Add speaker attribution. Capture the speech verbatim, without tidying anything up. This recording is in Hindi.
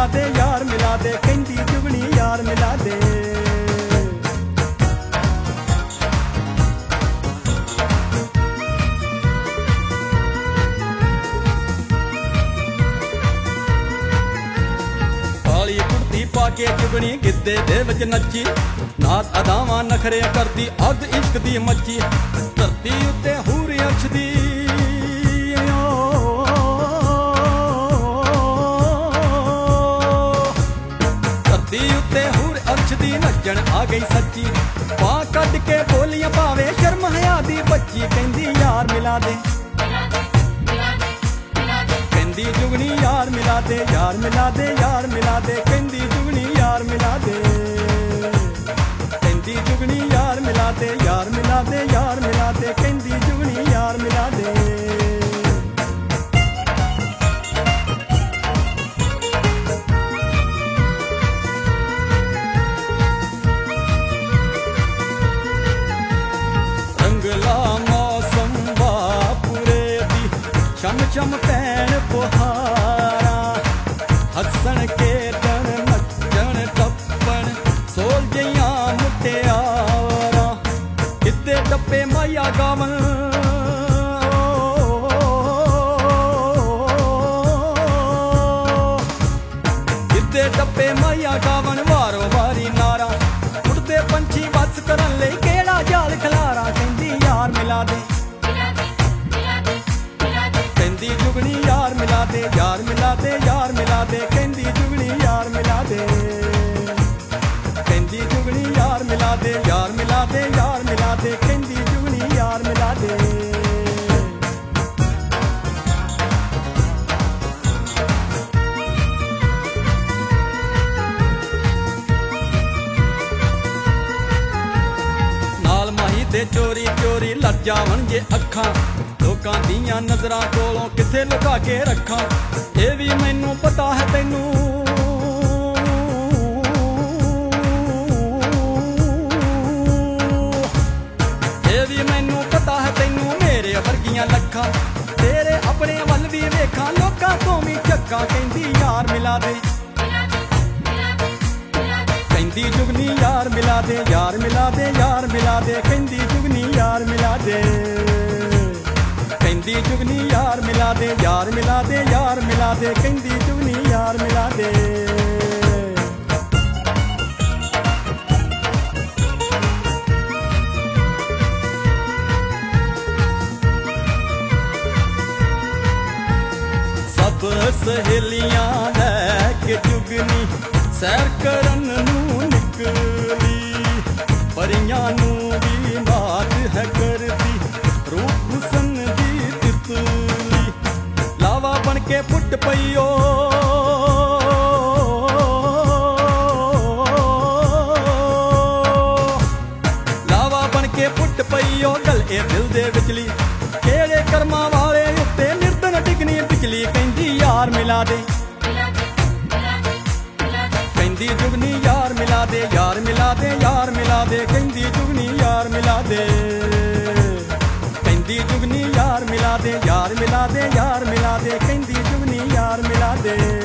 Speaker 1: मिला दे यार मिला दे कहंदी जुगनी यार मिला दे। काली कुर्ती पाके जुगनी गिद्दे दे विच नच्ची नाच अदावां नखरे करदी अग इश्क दी मच्ची धरती उत्ते हूर अछदी नचण आ गई सच्ची बां कट के बोलियां पावे शर्म हया दी बच्ची कहंदी यार मिला दे कहंदी जुगनी यार मिला दे यार मिला दे यार मिला दे कहंदी जुगनी यार मिला दे कहंदी जुगनी यार मिला दे यार मिला दे यार मिला दे कहंदी जुगनी यार मिला दे। चम चम पैन पुहारा हसन खेडन नचन टप्पन सोल जियां मुटियारा गिद्दे टप्पे माया गावन गिद्दे टप्पे माया गावन वारो वारी नारा उड़दे पंछी बस करन लई केड़ा जाल खलारा कहंदी यार मिला दे कहंदी जुगनी यार मिला दे यार मिला दे यार मिला दे कहंदी जुगनी यार मिला दे कहंदी जुगनी यार मिला दे यार मिला दे यार मिला दे कहंदी जुगनी यार मिला दे। नाल माही दे चोरी चोरी लग जावन जे अखां लोकां दियां नजरां कोलों किथे लुका के रखां ये भी मैनू पता है तैनू ये भी मैनू पता है तैनू मेरे वर्गियां लखां तेरे अपने वल भी वेखां लोकां तो भी झक्कां कहंदी यार मिला दे कहंदी जुगनी यार मिला दे यार मिला दे यार मिला दे कहंदी जुगनी यार मिला दे कहंदी जुगनी यार मिला दे यार मिला दे यार मिला दे कहंदी जुगनी यार मिला दे। सब सहेलियां लैके जुगनी सैर करन नू निकली परियां नू भी मात है करदी रूप हुसन लावा बन के फुट पईओ लावा बन के फुट पईओ गल ए दिल दे विचली केड़े कर्मा वाले उत्ते निर्धन टिकनी बिचली कहंदी यार मिला दे कहंदी जुगनी यार मिला दे यार मिला दे यार मिला दे कहंदी जुगनी यार मिला दे कहंदी जुगनी यार मिला दे यार मिला दे यार मिला दे कहंदी जुगनी यार मिला दे।